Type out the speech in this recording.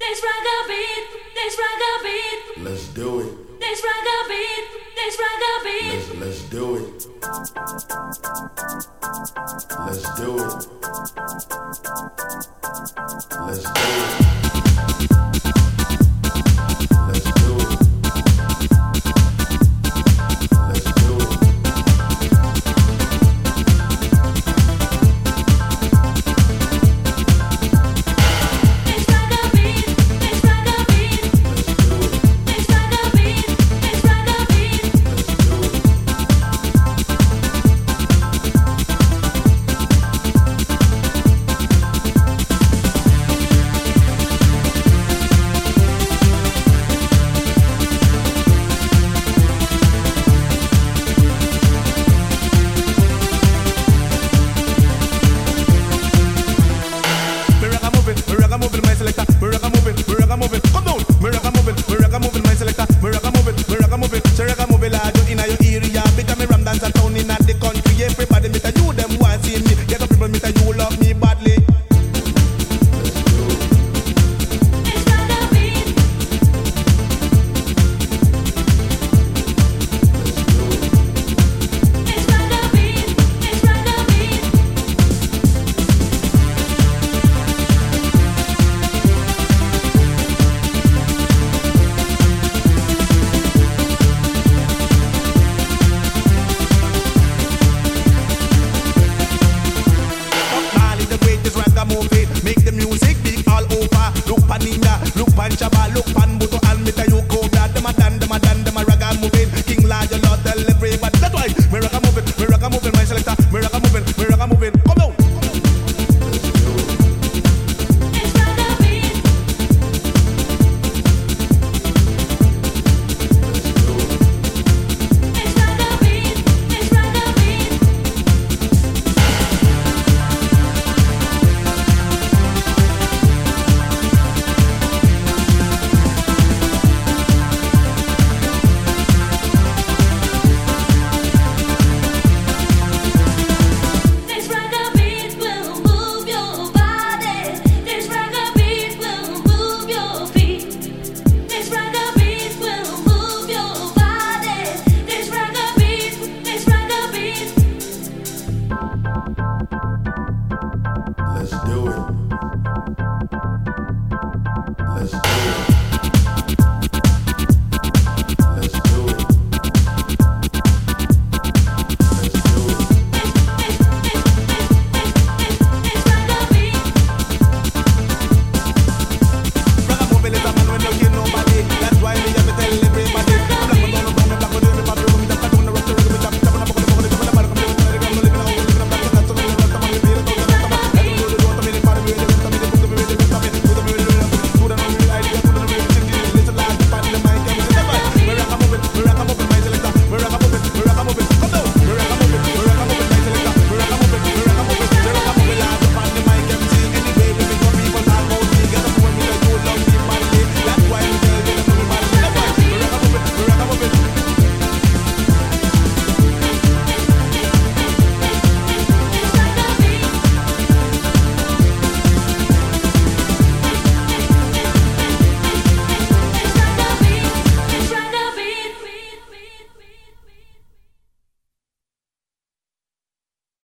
this ragga beat, this ragga beat. Let's do it. This ragga beat, this ragga beat. Let's do it. Let's do it. Let's do it. Let's do it. Let's do it. This ragga beat, this ragga beat. Let's do it. This ragga beat, this ragga beat. Let's do it. Moving, my selector. Miraga moving, come down. Miraga moving, my selector. Miraga moving, so raga moving, lad, you inna your area. Because me ram dance a town inna the country. Everybody meet a you, them want see me. Get up people meet a you, love me badly. This ragga beat, this ragga beat, this ragga beat. Mali the greatest ragamuffin. Make the music big all over. Look pan India, look pan Jabba, look pan